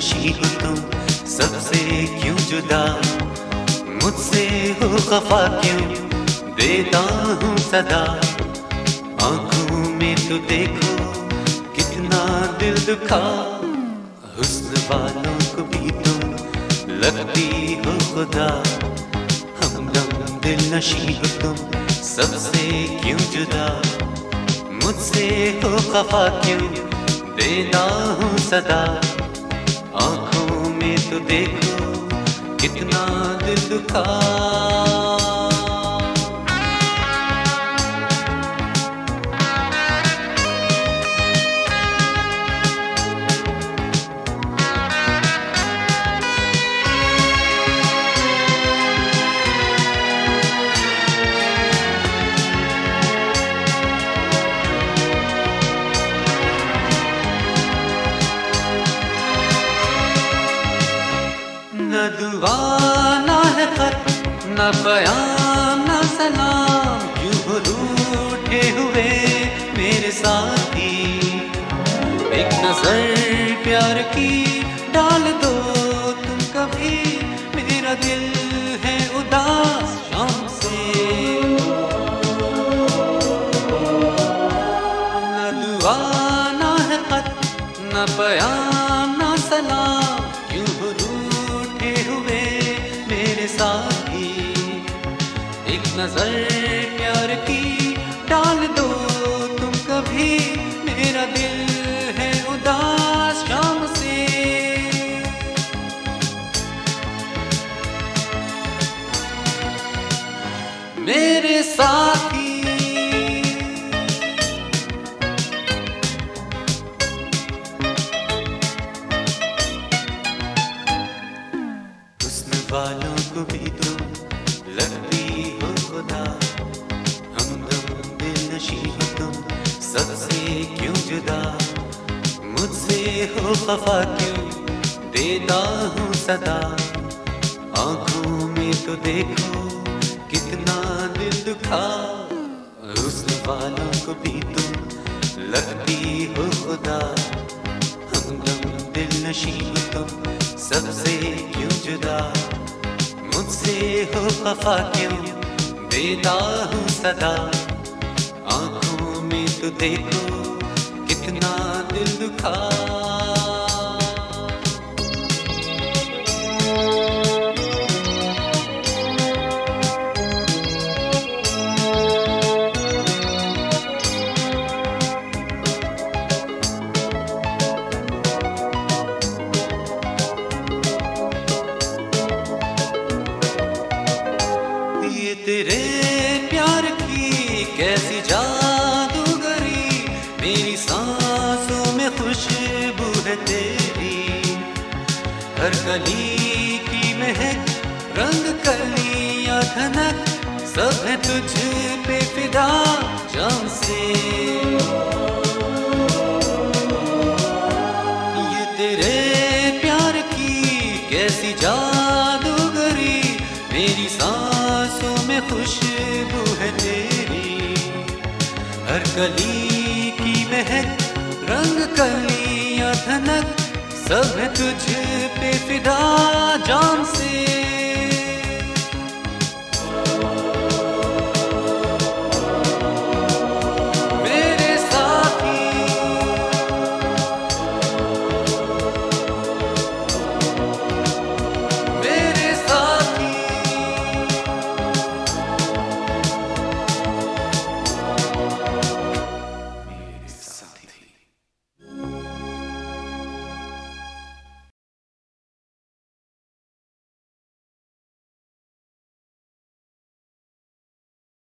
नशी हो तुम सबसे क्यों जुदा, मुझसे हो खफा क्यों देता हूँ सदा। आंखों में तो देखो कितना दिल दुखा, हुस्न वालों को भी तुम लगती हो खुदा। हमदम दिल नशी हो तुम सबसे क्यों जुदा, मुझसे हो खफा क्यों देता हूँ सदा। आंखों में तो देखो कितना दिल दुखा। न दुआ ना है खत न बयान न सलाम, क्यों हो रूठे हुए मेरे साथी। एक नजर प्यार की डाल दो तुम कभी, मेरा दिल है उदास शाम से। न दुआ ना है खत न बयान न सलाम, क्यों हो हुए मेरे साथी। एक नजर प्यार की डाल दो तुम कभी, मेरा दिल है उदास शाम से। मेरे साथी वालों को भी तुम लगती हो खुदा। हमदम दिल नशी हो तुम सबसे क्यों जुदा, मुझसे हो खफा क्यों देता हूँ सदा। आंखों में तो देखो कितना दिल दुखा, उस वालों को भी तुम लगती हो खुदा। हमदम दिल नशी हो तुम सबसे क्यों जुदा, मुझसे हो खफा क्यों देता हूँ सदा। आंखों में तो देखो कितना दिल दुखा। तेरे प्यार की कैसी जादूगरी, मेरी सांसों में खुशबू है तेरी। हर कली की महक रंग कलियां धनक, सब है तुझ पे फिदा जान से। ये तेरे प्यार की कैसी जादूगरी, मेरी सांसों में खुशबू है तेरी। हर कली की महक रंग कलियां धनक, सब है तुझ पे फिदा जान से।